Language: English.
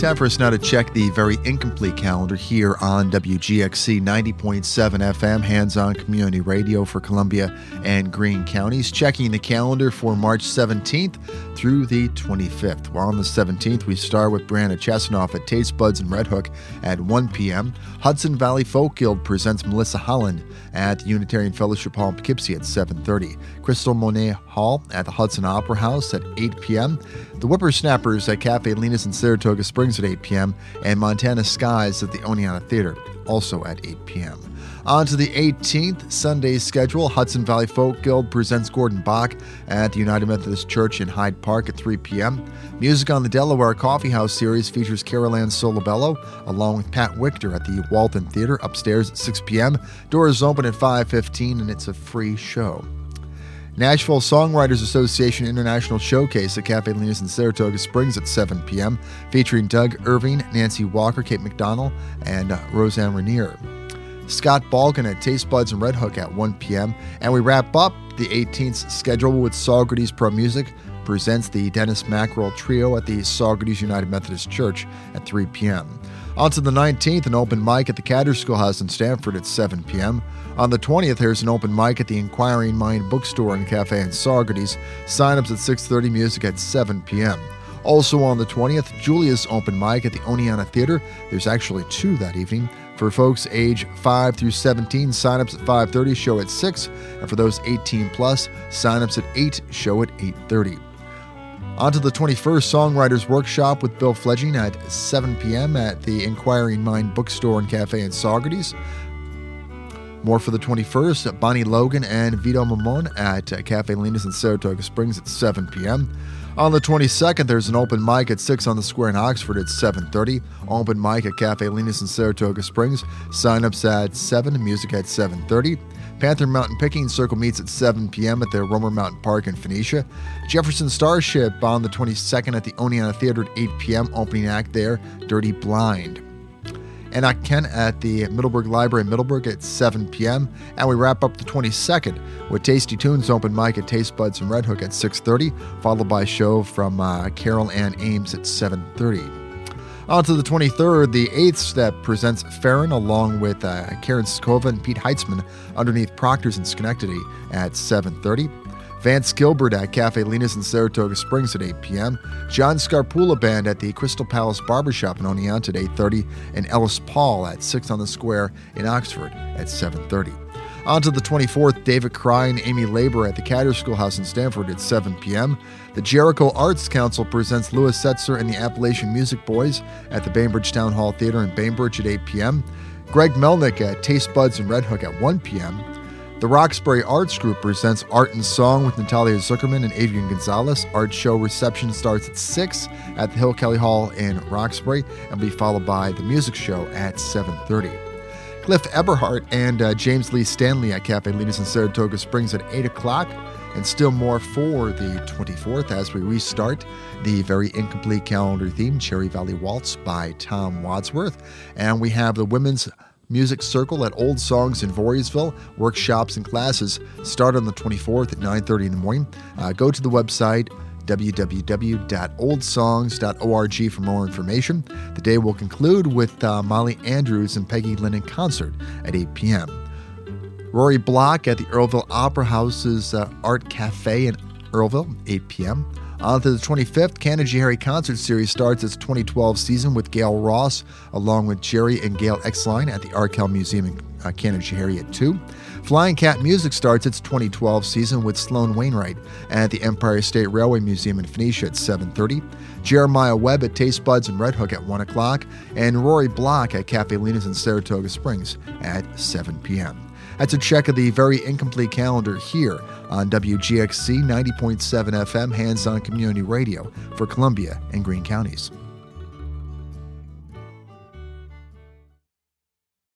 Time for us now to check the very incomplete calendar here on WGXC 90.7 FM, hands-on community radio for Columbia and Greene counties. Checking the calendar for March 17th through the 25th. Well, on the 17th, we start with Brianna Chesnoff at Taste Buds in Red Hook at 1 p.m. Hudson Valley Folk Guild presents Melissa Holland at Unitarian Fellowship Hall in Poughkeepsie at 7:30. Crystal Monet Hall at the Hudson Opera House at 8 p.m. The Whippersnappers at Cafe Lena's in Saratoga Springs at 8 p.m. and Montana Skies at the Oneonta Theater, also at 8 p.m. On to the 18th, Sunday's schedule. Hudson Valley Folk Guild presents Gordon Bach at the United Methodist Church in Hyde Park at 3 p.m. Music on the Delaware Coffee House series features Carol Ann Solobello along with Pat Wichter at the Walton Theater upstairs at 6 p.m. Doors open at 5:15 and it's a free show. Nashville Songwriters Association International Showcase at Cafe Lena's in Saratoga Springs at 7 p.m. featuring Doug Irving, Nancy Walker, Kate McDonald, and Roseanne Rainier. Scott Balkan at Taste Buds in Red Hook at 1 p.m. And we wrap up the 18th schedule with Saugerties Pro Music presents the Dennis Mackerel Trio at the Saugerties United Methodist Church at 3 p.m. On to the 19th, an open mic at the Cadder Schoolhouse in Stamford at 7 p.m. On the 20th, there's an open mic at the Inquiring Mind Bookstore and Cafe in Saugerties. Sign-ups at 6:30, music at 7 p.m. Also on the 20th, Julia's open mic at the Oneonta Theater. There's actually two that evening. For folks age 5 through 17, sign-ups at 5:30, show at 6. And for those 18 plus, sign-ups at 8, show at 8:30. On to the 21st, Songwriters Workshop with Bill Fledging at 7 p.m. at the Inquiring Mind Bookstore and Cafe in Saugerties. More for the 21st, Bonnie Logan and Vito Mamon at Cafe Lena's in Saratoga Springs at 7 p.m. On the 22nd, there's an open mic at 6 on the Square in Oxford at 7:30. Open mic at Cafe Lena's in Saratoga Springs. Sign-ups at 7, music at 7:30. Panther Mountain Picking Circle meets at 7 p.m. at the Romer Mountain Park in Phoenicia. Jefferson Starship on the 22nd at the Oneonta Theater at 8 p.m. Opening act there, Dirty Blind. And Ken at the Middleburg Library in Middleburg at 7 p.m. And we wrap up the 22nd with Tasty Tunes open mic at Taste Buds in Red Hook at 6:30, followed by a show from Carol Ann Ames at 7:30. On to the 23rd, the 8th Step presents Farron along with Karen Skova and Pete Heitzman underneath Proctor's in Schenectady at 7:30. Vance Gilbert at Cafe Lena's in Saratoga Springs at 8 p.m. John Scarpula Band at the Crystal Palace Barbershop in Oneonta at 8:30. And Ellis Paul at 6 on the Square in Oxford at 7:30. On to the 24th, David Cry and Amy Labor at the Cadder Schoolhouse in Stamford at 7 p.m. The Jericho Arts Council presents Louis Setzer and the Appalachian Music Boys at the Bainbridge Town Hall Theater in Bainbridge at 8 p.m. Greg Melnick at Taste Buds in Red Hook at 1 p.m. The Roxbury Arts Group presents Art and Song with Natalia Zuckerman and Adrian Gonzalez. Art show reception starts at 6 at the Hill Kelly Hall in Roxbury and will be followed by the music show at 7:30. Cliff Eberhardt and James Lee Stanley at Cafe Lena's in Saratoga Springs at 8 o'clock. And still more for the 24th as we restart the very incomplete calendar theme, Cherry Valley Waltz by Tom Wadsworth. And we have the Women's Music Circle at Old Songs in Voorheesville. Workshops and classes start on the 24th at 9:30 in the morning. Go to the website www.oldsongs.org for more information. The day will conclude with Molly Andrews and Peggy Lynn in concert at 8 p.m. Rory Block at the Earlville Opera House's Art Cafe in Earlville, 8 p.m. On to the 25th, Canada Jerry Concert Series starts its 2012 season with Gail Ross along with Jerry and Gail Exline at the Arkell Museum in Canada Jerry at 2. Flying Cat Music starts its 2012 season with Sloan Wainwright at the Empire State Railway Museum in Phoenicia at 7:30. Jeremiah Webb at Taste Buds in Red Hook at 1 o'clock. And Rory Block at Cafe Lena's in Saratoga Springs at 7 p.m. That's a check of the very incomplete calendar here on WGXC 90.7 FM, hands-on community radio for Columbia and Greene counties.